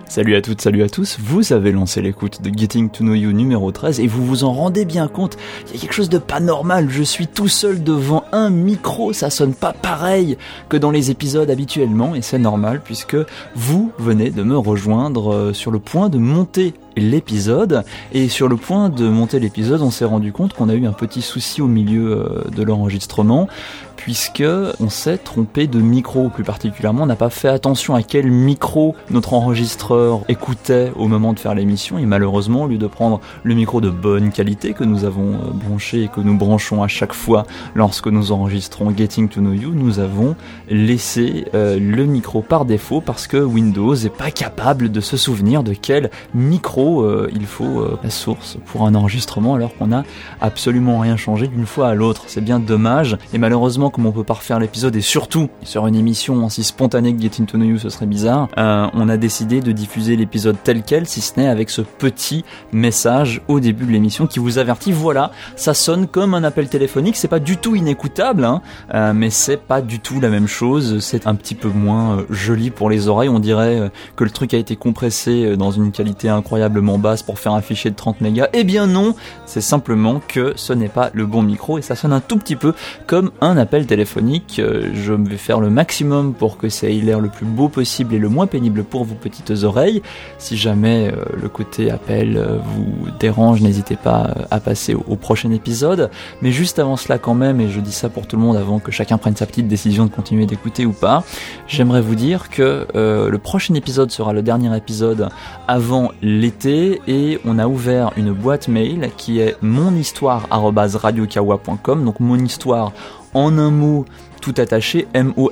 Salut à toutes, salut à tous, vous avez lancé l'écoute de Getting to Know You numéro 13 et vous vous en rendez bien compte, il y a quelque chose de pas normal, je suis tout seul devant un micro, ça sonne pas pareil que dans les épisodes habituellement et c'est normal puisque vous venez de me rejoindre sur le point de monter l'épisode et sur le point de monter l'épisode on s'est rendu compte qu'on a eu un petit souci au milieu de l'enregistrement puisque on s'est trompé de micro, plus particulièrement on n'a pas fait attention à quel micro notre enregistreur écoutait au moment de faire l'émission et malheureusement au lieu de prendre le micro de bonne qualité que nous avons branché et que nous branchons à chaque fois lorsque nous enregistrons Getting to Know You, nous avons laissé le micro par défaut parce que Windows n'est pas capable de se souvenir de quel micro il faut la source pour un enregistrement alors qu'on n'a absolument rien changé d'une fois à l'autre, c'est bien dommage et malheureusement comme on peut pas refaire l'épisode et surtout sur une émission aussi spontanée que Getting to Know You ce serait bizarre, on a décidé de diffuser l'épisode tel quel si ce n'est avec ce petit message au début de l'émission qui vous avertit, voilà, ça sonne comme un appel téléphonique, c'est pas du tout inécoutable mais c'est pas du tout la même chose, c'est un petit peu moins joli pour les oreilles, on dirait que le truc a été compressé dans une qualité incroyablement basse pour faire un fichier de 30 mégas, eh bien non, c'est simplement que ce n'est pas le bon micro et ça sonne un tout petit peu comme un appel téléphonique, je vais faire le maximum pour que ça ait l'air le plus beau possible et le moins pénible pour vos petites oreilles, si jamais le côté appel vous dérange, n'hésitez pas à passer au prochain épisode, mais juste avant cela quand même, et je dis ça pour tout le monde avant que chacun prenne sa petite décision de continuer d'écouter ou pas, j'aimerais vous dire que le prochain épisode sera le dernier épisode avant l'été et on a ouvert une boîte mail qui est monhistoire@radiokawa.com, donc mon histoire en un mot tout attaché,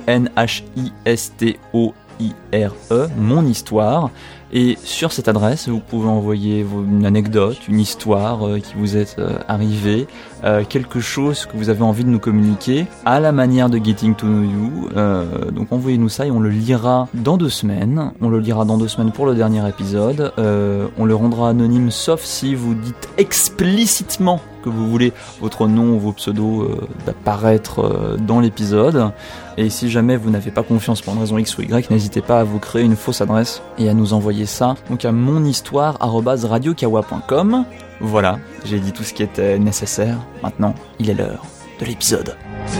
MONHISTOIRE, mon histoire. Et sur cette adresse, vous pouvez envoyer une anecdote, une histoire qui vous est arrivée, quelque chose que vous avez envie de nous communiquer, à la manière de Getting to Know You. Donc envoyez-nous ça et on le lira dans 2 semaines. On le lira dans 2 semaines pour le dernier épisode. On le rendra anonyme sauf si vous dites explicitement que vous voulez votre nom ou vos pseudos d'apparaître dans l'épisode. Et si jamais vous n'avez pas confiance pour une raison X ou Y, n'hésitez pas à vous créer une fausse adresse et à nous envoyer ça donc à monhistoire@radiokawa.com. Voilà, j'ai dit tout ce qui était nécessaire. Maintenant, il est l'heure de l'épisode.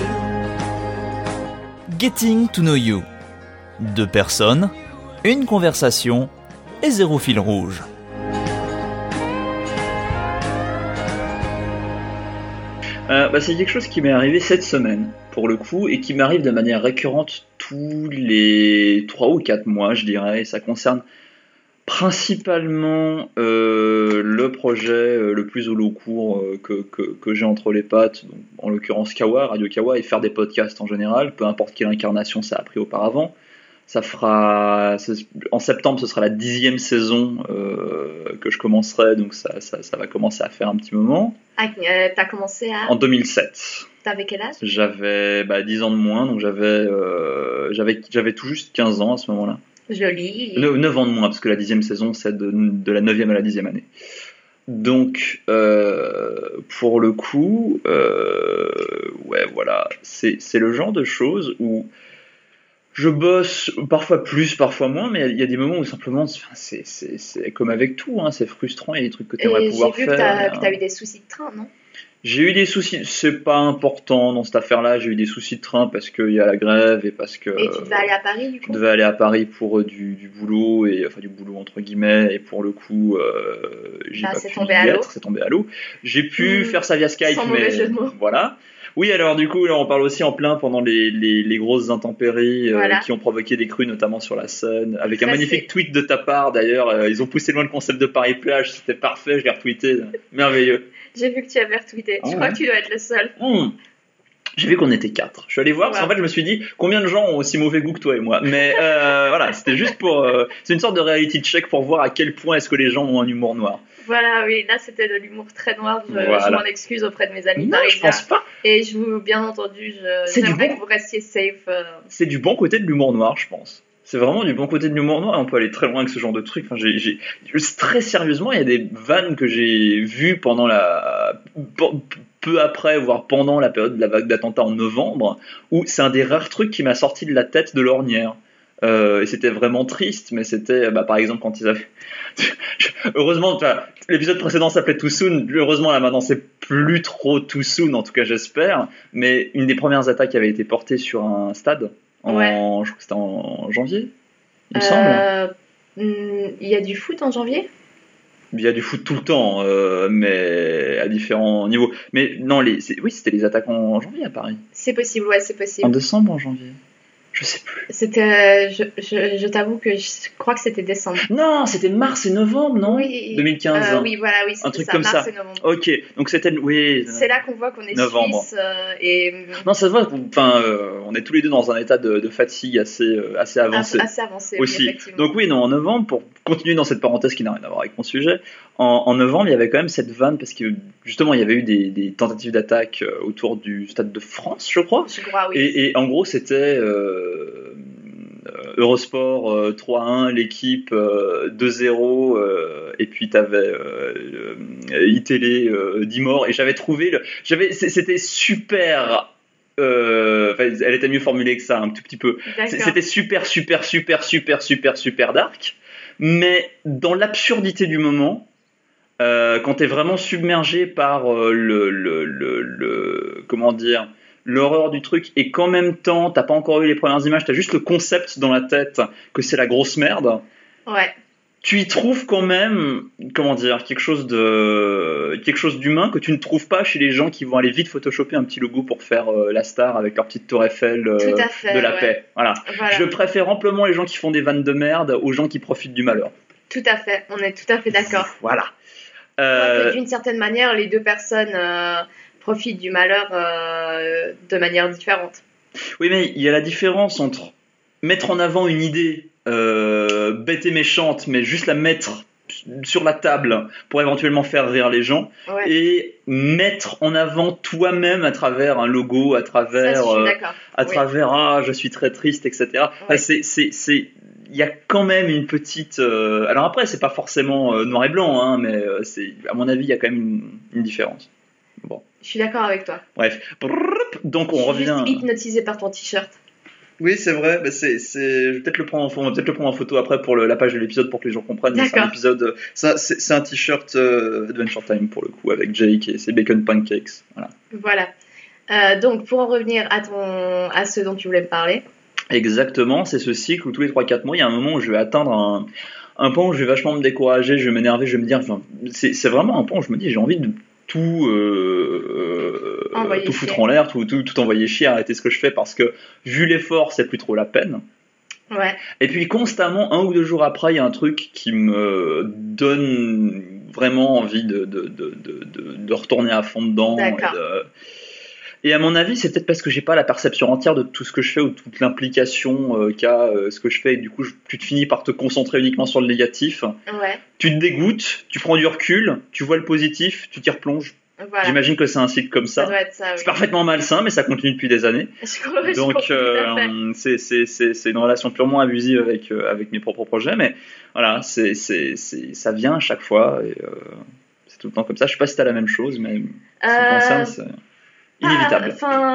Getting to Know You. 2 personnes, une conversation et 0 fil rouge. C'est quelque chose qui m'est arrivé cette semaine, pour le coup, et qui m'arrive de manière récurrente tous les 3 ou 4 mois, je dirais, et ça concerne principalement le projet le plus au long cours que j'ai entre les pattes, donc, en l'occurrence Kawa, Radio Kawa, et faire des podcasts en général, peu importe quelle incarnation ça a pris auparavant. En septembre, ce sera la 10e saison que je commencerai, donc ça va commencer à faire un petit moment. T'as commencé en 2007. T'avais quel âge ? J'avais 10 ans de moins, donc j'avais tout juste 15 ans à ce moment-là. Joli. 9 ans de moins, parce que la 10e saison, c'est de la 9e à la 10e année. Donc, pour le coup, ouais, voilà, c'est le genre de choses où je bosse parfois plus, parfois moins, mais il y a des moments où simplement, c'est comme avec tout, c'est frustrant, il y a des trucs que tu aimerais pouvoir faire. J'ai vu que tu as eu des soucis de train, non ? J'ai eu des soucis, c'est pas important dans cette affaire-là, j'ai eu des soucis de train parce qu'il y a la grève et parce que... Et tu devais aller à Paris, du coup ? Je devais aller à Paris pour du boulot, enfin du boulot entre guillemets, et pour le coup, j'ai pas pu y être, c'est tombé à l'eau. J'ai pu faire ça via Skype, mais voilà. Oui, alors du coup, là, on parle aussi en plein pendant les grosses intempéries qui ont provoqué des crues, notamment sur la Seine, avec un magnifique tweet de ta part d'ailleurs. Ils ont poussé loin le concept de Paris-Plage, c'était parfait, je l'ai retweeté, merveilleux. J'ai vu que tu avais retweeté, je crois que tu dois être le seul. J'ai vu qu'on était 4. Je suis allé voir, parce qu'en fait, je me suis dit, combien de gens ont aussi mauvais goût que toi et moi ? Mais voilà, c'était juste pour... c'est une sorte de reality check pour voir à quel point est-ce que les gens ont un humour noir. Voilà, oui, là c'était de l'humour très noir, je m'en excuse auprès de mes amis parisiens. Je pense pas. Et bien entendu, j'aimerais que vous restiez safe. C'est du bon côté de l'humour noir, je pense. C'est vraiment du bon côté de l'humour noir, et on peut aller très loin avec ce genre de truc. Enfin, très sérieusement, il y a des vannes que j'ai vues pendant peu après, voire pendant la période de la vague d'attentats en novembre, où c'est un des rares trucs qui m'a sorti de la tête de l'ornière. Et c'était vraiment triste, mais c'était, par exemple, quand ils avaient... Heureusement, l'épisode précédent s'appelait Too Soon. Heureusement, là, maintenant, c'est plus trop Too Soon, en tout cas, j'espère. Mais une des premières attaques avait été portée sur un stade, je crois que c'était en janvier, il me semble. Il y a du foot en janvier ? Il y a du foot tout le temps, mais à différents niveaux. Mais non, c'était les attaques en janvier à Paris. C'est possible, ouais, c'est possible. En décembre, en janvier. Je sais plus. C'était, je t'avoue que je crois que c'était décembre. Non, c'était mars et novembre, non ? Oui. 2015. Oui, voilà, oui, c'était un truc ça, comme mars ça. Et novembre. Ok, donc c'était, oui. C'est là qu'on voit qu'on est novembre. suisse et. Non, ça se voit. Enfin, on est tous les deux dans un état de fatigue assez avancé. Assez avancé aussi. Oui, effectivement. Donc oui, non, en novembre, pour continuer dans cette parenthèse qui n'a rien à voir avec mon sujet, en novembre, il y avait quand même cette vanne parce que justement, il y avait eu des tentatives d'attaque autour du Stade de France, je crois. Je crois, oui. Et en gros, c'était Eurosport 3-1, l'équipe 2-0, et puis t'avais iTélé 10 morts, et j'avais trouvé c'était super. Elle était mieux formulée que ça, un tout petit peu. C'était super dark, mais dans l'absurdité du moment, quand t'es vraiment submergé par comment dire, l'horreur du truc, et qu'en même temps t'as pas encore eu les premières images, t'as juste le concept dans la tête que c'est la grosse merde. Ouais. Tu y trouves quand même, comment dire, quelque chose d'humain que tu ne trouves pas chez les gens qui vont aller vite photoshopper un petit logo pour faire la star avec leur petite tour Eiffel de la paix. Voilà. Je préfère amplement les gens qui font des vannes de merde aux gens qui profitent du malheur. Tout à fait, on est tout à fait d'accord. Voilà. D'une certaine manière, les deux personnes profitent du malheur de manière différente. Oui, mais il y a la différence entre mettre en avant une idée bête et méchante, mais juste la mettre sur la table pour éventuellement faire rire les gens, et mettre en avant toi-même à travers un logo, à travers je suis très triste, etc. Ouais. Il y a quand même une petite alors après c'est pas forcément noir et blanc, hein, mais à mon avis il y a quand même une différence. Bon. Je suis d'accord avec toi. Bref, donc on revient. Je suis juste hypnotisé par ton t-shirt. Oui, c'est vrai. Mais je vais peut-être le prendre en photo après pour la page de l'épisode pour que les gens comprennent. C'est un épisode. C'est un t-shirt Adventure Time pour le coup avec Jake et ses bacon pancakes. Voilà. Donc pour en revenir à ce dont tu voulais me parler. Exactement, c'est ce cycle où tous les 3-4 mois, il y a un moment où je vais atteindre un point où je vais vachement me décourager, je vais m'énerver, je vais me dire, enfin, c'est vraiment un point où je me dis j'ai envie de tout foutre en l'air, tout envoyer chier, arrêter ce que je fais parce que vu l'effort, c'est plus trop la peine. Ouais. Et puis constamment, 1 ou 2 jours après, il y a un truc qui me donne vraiment envie de retourner à fond dedans. Et à mon avis, c'est peut-être parce que j'ai pas la perception entière de tout ce que je fais ou toute l'implication qu'a ce que je fais, et du coup tu te finis par te concentrer uniquement sur le négatif. Ouais. Tu te dégoûtes, tu prends du recul, tu vois le positif, tu t'y replonges. Voilà. J'imagine que c'est un cycle comme ça. Ça doit être ça, oui. C'est parfaitement malsain, mais ça continue depuis des années. Donc c'est une relation purement abusive avec mes propres projets, mais voilà, ça vient à chaque fois, et c'est tout le temps comme ça. Je sais pas si t'as la même chose, mais c'est inévitable.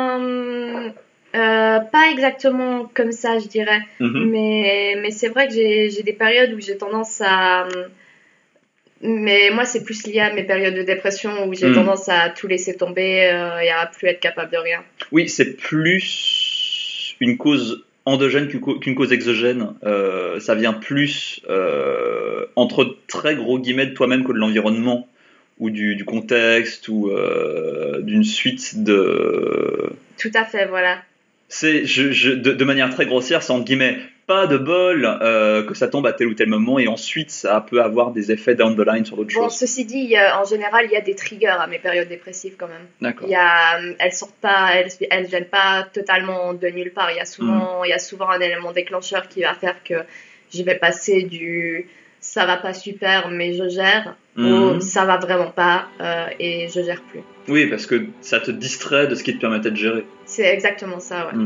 Pas exactement comme ça, je dirais. Mm-hmm. Mais c'est vrai que j'ai des périodes où j'ai tendance à... Mais moi, c'est plus lié à mes périodes de dépression où j'ai tendance à tout laisser tomber et à plus être capable de rien. Oui, c'est plus une cause endogène qu'une cause exogène. Ça vient plus entre très gros guillemets de toi-même que de l'environnement ou du contexte ou d'une suite de... Tout à fait, voilà. C'est de manière très grossière, c'est entre guillemets pas de bol que ça tombe à tel ou tel moment, et ensuite ça peut avoir des effets down the line sur d'autres choses. Ceci dit, en général, il y a des triggers à mes périodes dépressives quand même. D'accord. Elles sortent pas, elles viennent pas totalement de nulle part. Il y a souvent un élément déclencheur qui va faire que je vais passer du ça va pas super mais je gère ou ça va vraiment pas et je gère plus. Oui, parce que ça te distrait de ce qui te permettait de gérer. C'est exactement ça, ouais.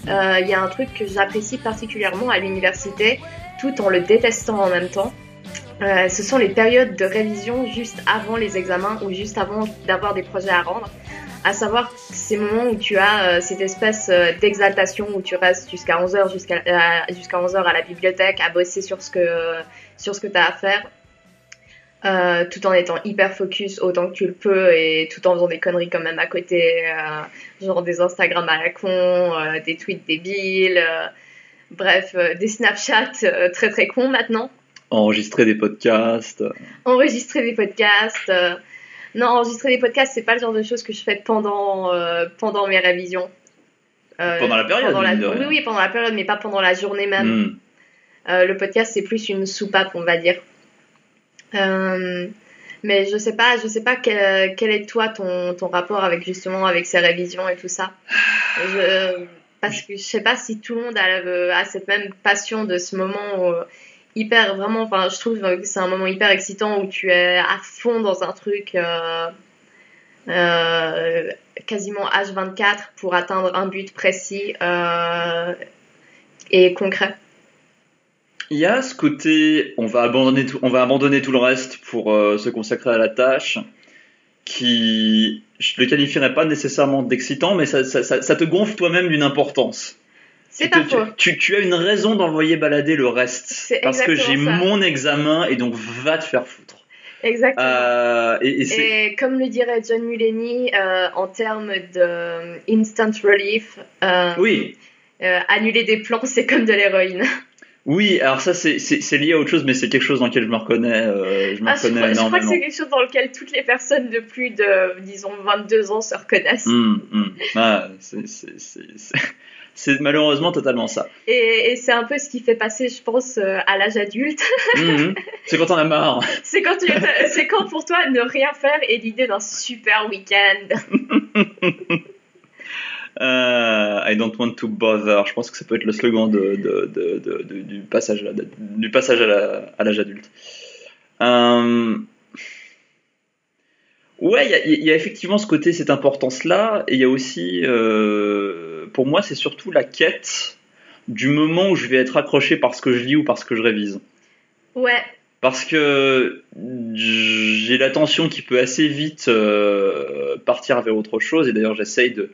il y a un truc que j'apprécie particulièrement à l'université, tout en le détestant en même temps. Ce sont les périodes de révision juste avant les examens ou juste avant d'avoir des projets à rendre. À savoir ces moments où tu as cette espèce d'exaltation où tu restes jusqu'à 11h, jusqu'à 11h à la bibliothèque à bosser sur ce que tu as à faire. Tout en étant hyper focus autant que tu le peux et tout en faisant des conneries quand même à côté, genre des Instagram à la con, des tweets débiles, bref, des Snapchat très très cons maintenant. Enregistrer des podcasts. Non, enregistrer des podcasts, c'est pas le genre de choses que je fais pendant mes révisions. Pendant la période, oui, pendant la période, mais pas pendant la journée même. Le podcast, c'est plus une soupape, on va dire. Mais je sais pas quel est toi ton rapport avec justement avec ces révisions et tout ça. Parce que je sais pas si tout le monde a cette même passion de ce moment hyper vraiment. Enfin, je trouve que c'est un moment hyper excitant où tu es à fond dans un truc quasiment H24 pour atteindre un but précis et concret. Il y a ce côté, on va abandonner tout le reste pour se consacrer à la tâche, qui je le qualifierais pas nécessairement d'excitant, mais ça te gonfle toi-même d'une importance. C'est pas faux. Tu as une raison d'envoyer balader le reste, parce que j'ai mon examen et donc va te faire foutre. Exactement. Et comme le dirait John Mulaney, en termes de instant relief, oui. Annuler des plans, c'est comme de l'héroïne. Oui, alors ça c'est lié à autre chose, mais c'est quelque chose dans lequel je me reconnais. Je crois que c'est quelque chose dans lequel toutes les personnes de plus de, disons, 22 ans se reconnaissent. Ah, c'est malheureusement totalement ça. Et c'est un peu ce qui fait passer, je pense, à l'âge adulte. C'est quand on a marre. C'est quand pour toi ne rien faire est l'idée d'un super week-end. I don't want to bother. Je pense que ça peut être le slogan du passage à l'âge adulte. Ouais, il y a effectivement ce côté, cette importance-là, et il y a aussi, pour moi, c'est surtout la quête du moment où je vais être accroché par ce que je lis ou par ce que je révise. Ouais. Parce que j'ai l'attention qui peut assez vite partir vers autre chose, et d'ailleurs j'essaye de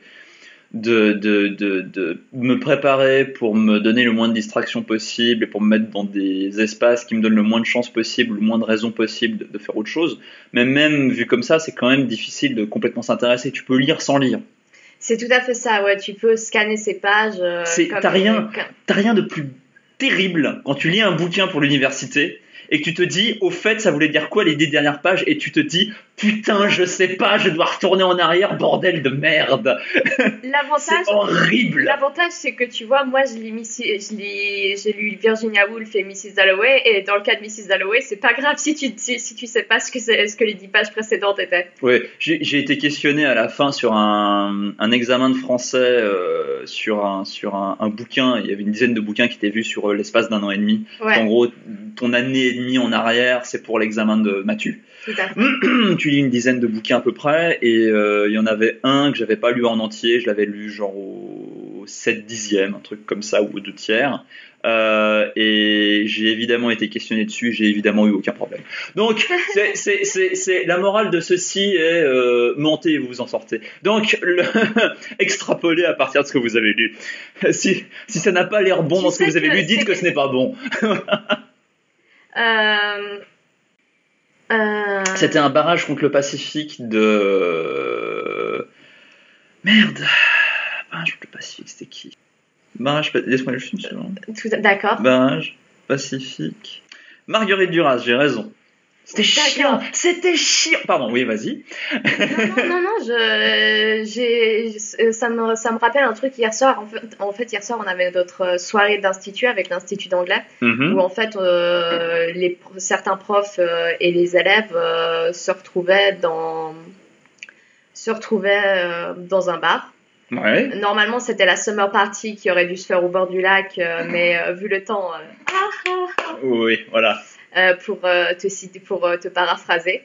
me préparer pour me donner le moins de distractions possible et pour me mettre dans des espaces qui me donnent le moins de chances possible, le moins de raisons possibles de faire autre chose. Mais même vu comme ça, c'est quand même difficile de complètement s'intéresser. Tu peux lire sans lire. C'est tout à fait ça, ouais. Tu peux scanner ces pages. T'as rien de plus terrible quand tu lis un bouquin pour l'université et que tu te dis, au fait, ça voulait dire quoi les 10 dernières pages, et tu te dis, putain, je sais pas, je dois retourner en arrière, bordel de merde. C'est horrible. L'avantage, c'est que tu vois, moi, j'ai lu Virginia Woolf et Mrs. Dalloway, et dans le cas de Mrs. Dalloway, c'est pas grave si tu sais pas ce que les 10 pages précédentes étaient. Oui, j'ai été questionné à la fin sur un examen de français, sur un bouquin. Il y avait une dizaine de bouquins qui étaient vus sur l'espace d'un an et demi. Ouais. En gros, ton année et demie en arrière, c'est pour l'examen de Mathieu. Tout à fait. Tu lis une dizaine de bouquins à peu près, et il y en avait un que j'avais pas lu en entier, je l'avais lu genre au 7/10, un truc comme ça, ou au 2/3, et j'ai évidemment été questionné dessus, j'ai évidemment eu aucun problème. Donc c'est la morale de ceci est mentez et vous vous en sortez. Donc extrapolez à partir de ce que vous avez lu. Si ça n'a pas l'air bon dans ce que vous avez lu, dites que ce n'est pas bon. C'était un barrage contre le Pacifique de... Merde. Barrage contre le Pacifique, c'était qui? Laisse-moi juste une seconde. D'accord. Barrage Pacifique. Marguerite Duras, j'ai raison. C'était chiant. Pardon, oui, vas-y. Non, ça me rappelle un truc hier soir. En fait, hier soir, on avait notre soirée d'institut avec l'Institut d'anglais, où en fait, certains profs et les élèves se retrouvaient dans un bar. Ouais. Normalement, c'était la summer party qui aurait dû se faire au bord du lac, mais vu le temps... Oui, voilà. Pour te paraphraser.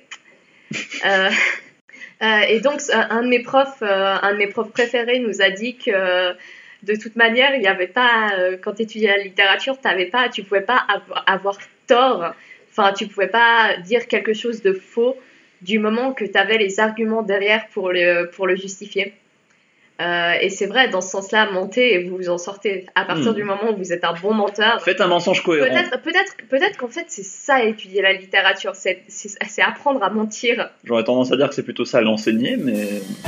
Et donc, un de mes profs préférés nous a dit que de toute manière, il n'y avait pas, quand tu étudiais la littérature, tu pouvais pas avoir tort. Enfin, tu pouvais pas dire quelque chose de faux du moment que tu avais les arguments derrière pour le justifier. Et c'est vrai, dans ce sens-là, mentez et vous vous en sortez. À partir du moment où vous êtes un bon menteur. Faites un mensonge cohérent. Peut-être qu'en fait, c'est ça, étudier la littérature. C'est apprendre à mentir. J'aurais tendance à dire que c'est plutôt ça à l'enseigner, mais...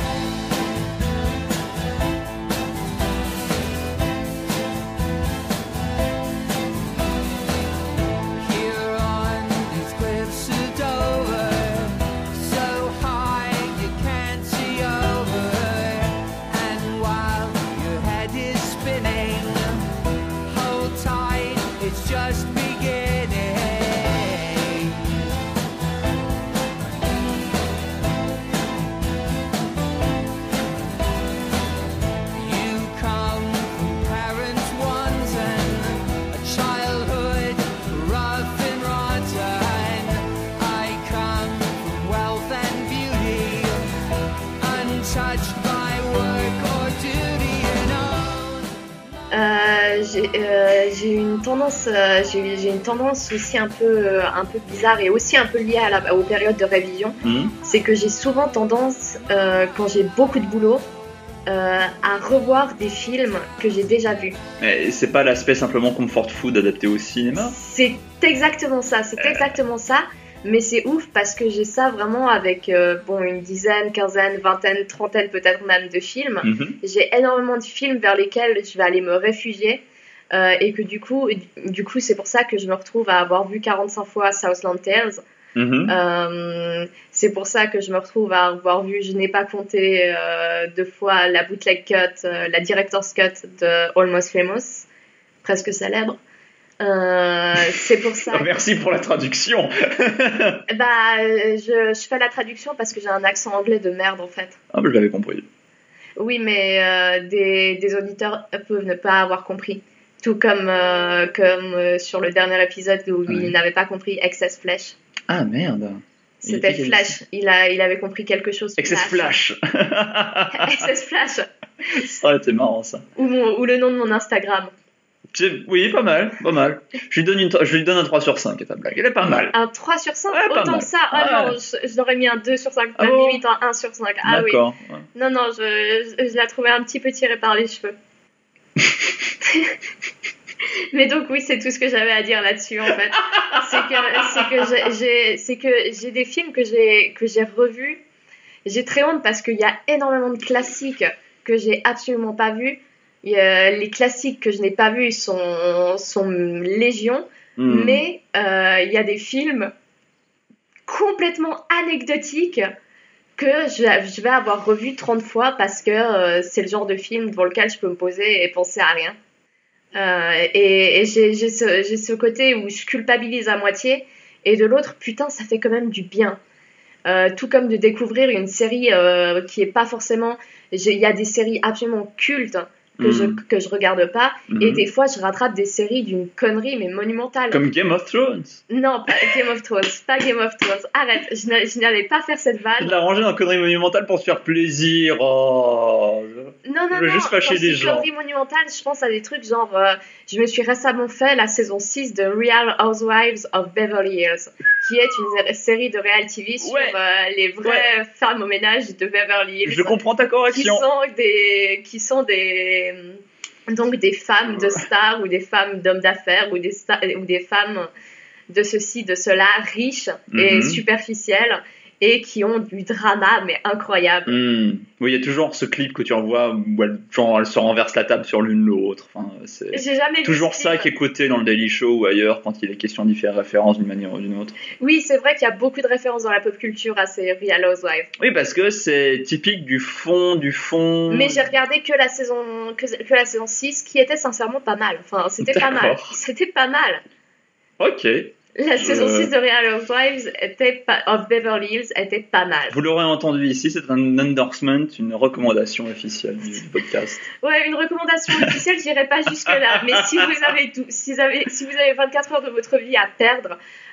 J'ai une tendance aussi un peu bizarre et aussi un peu liée aux périodes de révision. C'est que j'ai souvent tendance, quand j'ai beaucoup de boulot, à revoir des films que j'ai déjà vus. Et c'est pas l'aspect simplement comfort food adapté au cinéma ? C'est exactement ça. Mais c'est ouf parce que j'ai ça vraiment avec une dizaine, quinzaine, vingtaine, trentaine peut-être même de films. J'ai énormément de films vers lesquels je vais aller me réfugier et que du coup c'est pour ça que je me retrouve à avoir vu 45 fois Southland Tales. C'est pour ça que je me retrouve à avoir vu, je n'ai pas compté 2 fois la bootleg cut, la director's cut de Almost Famous, presque célèbre. C'est pour ça. Merci pour la traduction. Je fais la traduction parce que j'ai un accent anglais de merde en fait. Ah, je l'avais compris. Oui, mais des auditeurs peuvent ne pas avoir compris. Tout comme sur le dernier épisode où il n'avait pas compris Excess Flash. Ah merde. C'était Flash. Il avait compris quelque chose. Excess Flash. Excess Flash. Ça aurait été marrant ça. Ou le nom de mon Instagram. Oui, pas mal. Je lui donne un 3 sur 5 à ta blague. Elle est pas mal. Un 3 sur 5 ouais, autant que ça. Non, je l'aurais mis un 2 sur 5, même limite un 1 sur 5. Ah d'accord. Oui. Ouais. Non, je l'ai trouvé un petit peu tiré par les cheveux. Mais donc oui, c'est tout ce que j'avais à dire là-dessus en fait. C'est que j'ai des films que j'ai revus. J'ai très honte parce qu'il y a énormément de classiques que j'ai absolument pas vus. Les classiques que je n'ai pas vus sont légion, mais il y a des films complètement anecdotiques que je vais avoir revus 30 fois parce que c'est le genre de film devant lequel je peux me poser et penser à rien. Et j'ai ce côté où je culpabilise à moitié et de l'autre, putain, ça fait quand même du bien. Tout comme de découvrir une série qui est pas forcément... Il y a des séries absolument cultes que je regarde pas, et des fois je rattrape des séries d'une connerie mais monumentale. Comme Game of Thrones. Non, pas Game of Thrones, arrête, je n'allais pas faire cette vanne. Tu l'as rangé dans connerie monumentale pour se faire plaisir. Non, je veux juste fâcher des gens. Connerie monumentale, je pense à des trucs genre je me suis récemment fait la saison 6 de Real Housewives of Beverly Hills, qui est une série de reality TV sur les vraies femmes au ménage de Beverly Hills. Je comprends ta correction. Qui sont des femmes de stars ou des femmes d'hommes d'affaires ou des femmes de ceci, de cela, riches et superficielles et qui ont du drama mais incroyable. Oui, il y a toujours ce clip que tu revois où elles se renversent la table sur l'une l'autre. Enfin, c'est J'ai jamais toujours vu ça qui est coté dans le Daily Show ou ailleurs quand il est question d'y faire référence d'une manière ou d'une autre. Oui, c'est vrai qu'il y a beaucoup de références dans la pop culture à ces Real Housewives. Oui, parce que c'est typique du fond. Mais j'ai regardé que la saison 6 qui était sincèrement pas mal. Enfin, c'était pas mal. Ok. La saison 6 de Real Housewives of Beverly Hills était pas mal. Vous l'aurez entendu ici, c'est un endorsement, une recommandation officielle du podcast. Ouais, une recommandation officielle, j'irai pas jusque là. Mais si vous avez 24 heures de votre vie à perdre,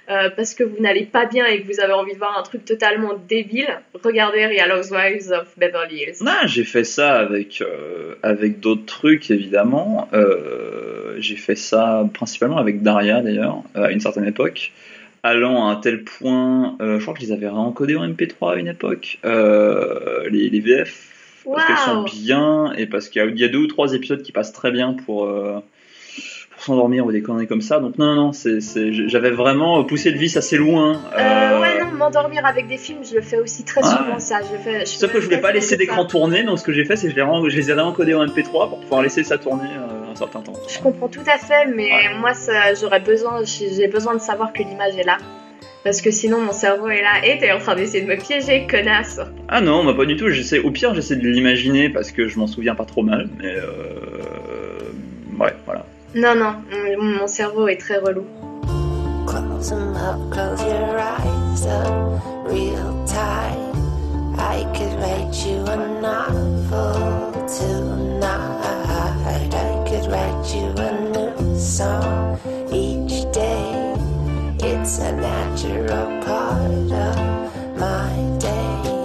parce que vous n'allez pas bien et que vous avez envie de voir un truc totalement débile, regardez Real Housewives of Beverly Hills. Non, j'ai fait ça avec d'autres trucs, évidemment. J'ai fait ça principalement avec Daria, d'ailleurs, à une certaine époque. Allant à un tel point, je crois que je les avais réencodés en MP3 à une époque, les VF, parce qu'elles sont bien, et parce qu'il y a 2 ou 3 épisodes qui passent très bien pour s'endormir ou des conneries comme ça. Donc non, j'avais vraiment poussé le vice assez loin. Ouais, non, m'endormir avec des films, je le fais aussi très souvent, ça. Sauf que je voulais pas laisser d'écran tourner, donc ce que j'ai fait, c'est que je les ai réencodés en MP3 pour pouvoir laisser ça tourner un certain temps. Je comprends tout à fait, mais moi, j'ai besoin de savoir que l'image est là. Parce que sinon, mon cerveau est là. Et t'es en train d'essayer de me piéger, connasse. Ah non, bah pas du tout. Au pire, j'essaie de l'imaginer parce que je m'en souviens pas trop mal. Mais ouais, voilà. Non, mon cerveau est très relou. Close them up, close your eyes up, real tight. I could write you a novel tonight. I could write you a new song each day. It's a natural part of my day.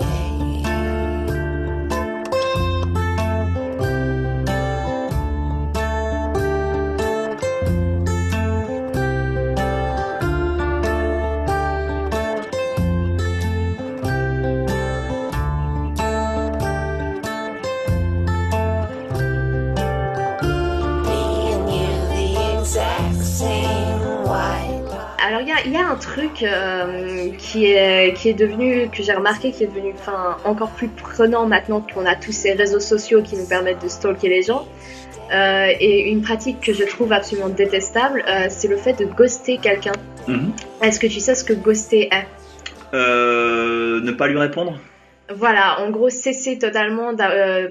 Alors il y a un truc qui est devenu, que j'ai remarqué, qui est devenu encore plus prenant maintenant qu'on a tous ces réseaux sociaux qui nous permettent de stalker les gens. Et une pratique que je trouve absolument détestable, c'est le fait de ghoster quelqu'un. Est-ce que tu sais ce que ghoster est ? Ne pas lui répondre ? Voilà, en gros, cesser totalement, ne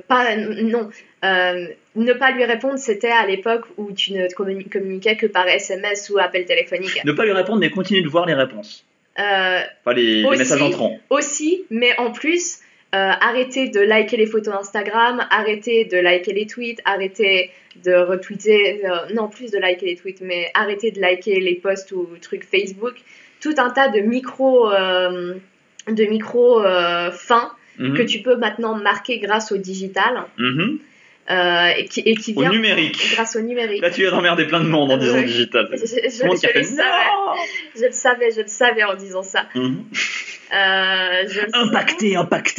pas lui répondre, c'était à l'époque où tu ne communiquais que par SMS ou appel téléphonique. Ne pas lui répondre, mais continuer de voir les réponses. Les messages entrants. Aussi, mais en plus, arrêter de liker les photos Instagram, arrêter de liker les tweets, arrêter de retweeter, non, plus de liker les tweets, mais arrêter de liker les posts ou trucs Facebook. Tout un tas de micros fins que tu peux maintenant marquer grâce au digital. Et qui vient au numérique. Grâce au numérique. Là, tu viens d'emmerder plein de monde en disant digital. Je le savais en disant ça. Impacté.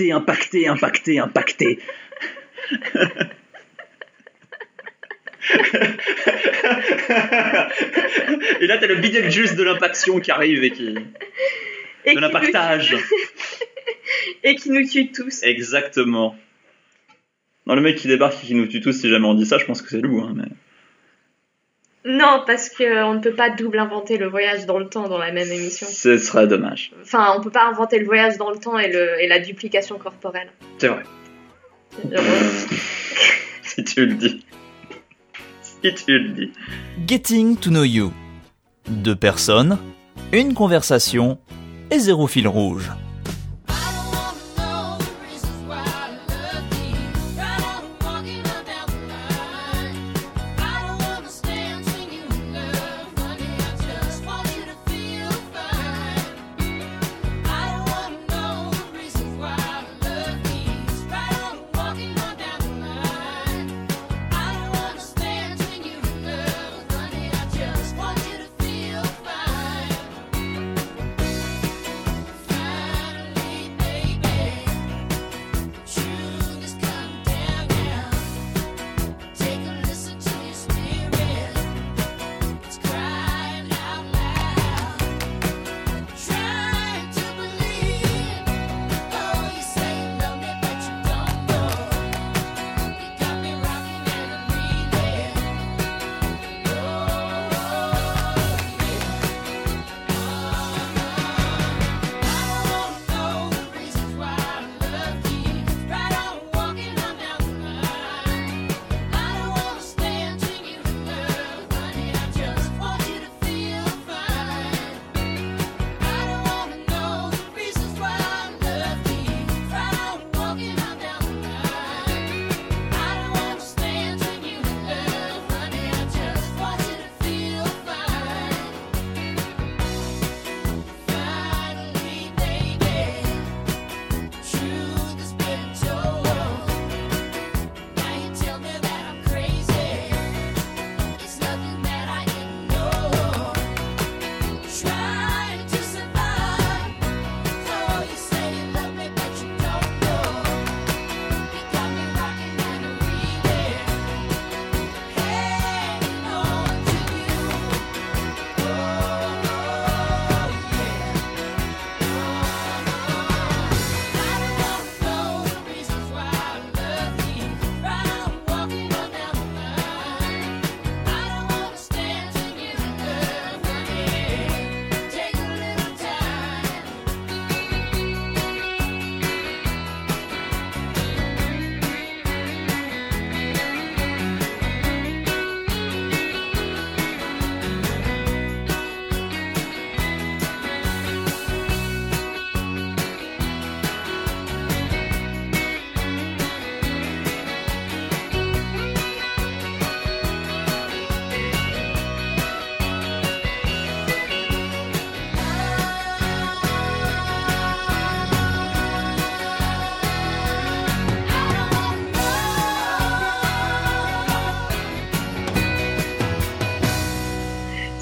Et là, t'as le Beetlejuice de l'impaction qui arrive de l'impactage. Et qui nous tue tous. Exactement. Non, le mec qui débarque et qui nous tue tous, si jamais on dit ça, je pense que c'est Lou. Mais... Non, parce qu'on ne peut pas double inventer le voyage dans le temps dans la même émission. Ce serait dommage. Enfin, on ne peut pas inventer le voyage dans le temps et la duplication corporelle. C'est vrai. Si tu le dis. Getting to know you. 2 personnes, une conversation et 0 fil rouge.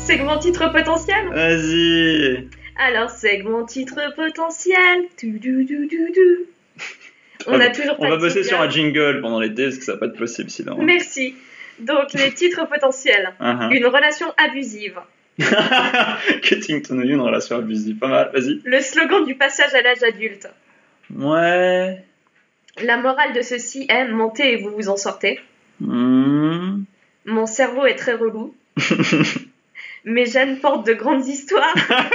Segment titre potentiel. Vas-y. Alors, segment titre potentiel. On a toujours pas On va de bosser jingle. sur un jingle pendant l'été parce que ça va pas être possible sinon. Merci. Donc, les titres potentiels. Une relation abusive. Getting to know you, une relation abusive. Pas mal, vas-y. Le slogan du passage à l'âge adulte. Ouais. La morale de ceci est montez et vous vous en sortez. Hmm. Mon cerveau est très relou. Mes gènes portent de grandes histoires.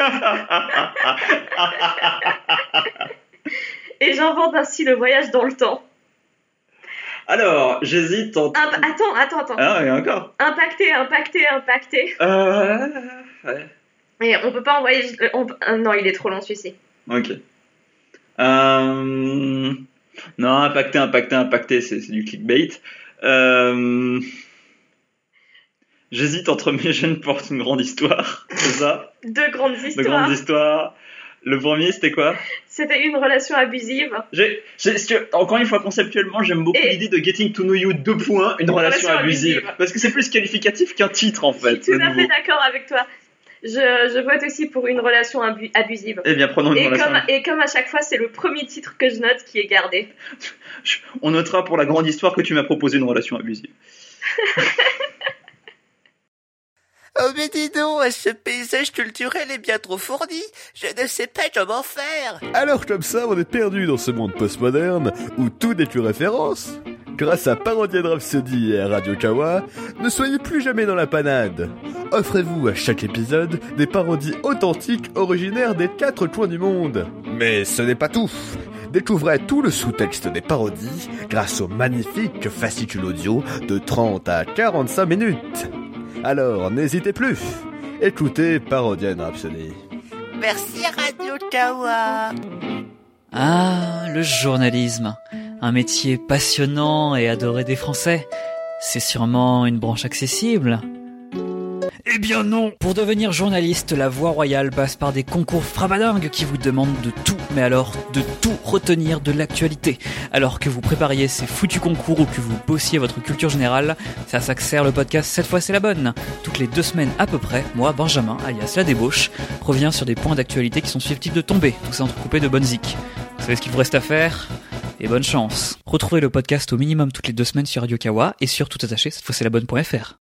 Et j'invente ainsi le voyage dans le temps. Alors, j'hésite entre... Attends. Ah, il y a encore. Impacté. Ouais. Et on peut pas envoyer... non, il est trop long celui-ci. Ok. Non, impacté, c'est du clickbait. J'hésite entre mes gènes portent une grande histoire, c'est ça? Deux grandes De histoires. grandes histoires. Le premier, c'était quoi? C'était une relation abusive. Encore une fois, conceptuellement, j'aime beaucoup Et- l'idée de Getting to Know You 2 points, une relation abusive. Parce que c'est plus qualificatif qu'un titre, en Je fait. suis tout de à nouveau. fait d'accord avec toi. Je vote aussi pour une relation abusive. Eh bien, prenons une relation. Et comme à chaque fois, c'est le premier titre que je note qui est gardé. On notera pour la grande histoire que tu m'as proposé une relation abusive. Oh mais dis donc, ce paysage culturel est bien trop fourni. Je ne sais pas comment faire. Alors comme ça, on est perdu dans ce monde postmoderne où tout n'est plus référence. Grâce à Parodian Rhapsody et à Radio Kawa, ne soyez plus jamais dans la panade. Offrez-vous à chaque épisode des parodies authentiques originaires des 4 coins du monde. Mais ce n'est pas tout. Découvrez tout le sous-texte des parodies grâce au magnifique fascicule audio de 30 à 45 minutes. Alors, n'hésitez plus. Écoutez Parodian Rhapsody. Merci Radio Kawa. Ah, le journalisme. Un métier passionnant et adoré des Français. C'est sûrement une branche accessible. Eh bien non. Pour devenir journaliste, la voie royale passe par des concours frabadingues qui vous demandent de tout, mais alors de tout retenir de l'actualité. Alors que vous prépariez ces foutus concours ou que vous bossiez votre culture générale, c'est à ça que sert le podcast Cette fois c'est la bonne. Toutes les 2 semaines à peu près, moi, Benjamin, alias La Débauche, revient sur des points d'actualité qui sont susceptibles de tomber, tout ça entrecoupé de bonnes zik. Vous savez ce qu'il vous reste à faire ? Et bonne chance. Retrouvez le podcast au minimum toutes les 2 semaines sur Radio Kawa et sur toutattaché, cette fois c'est la bonne.fr.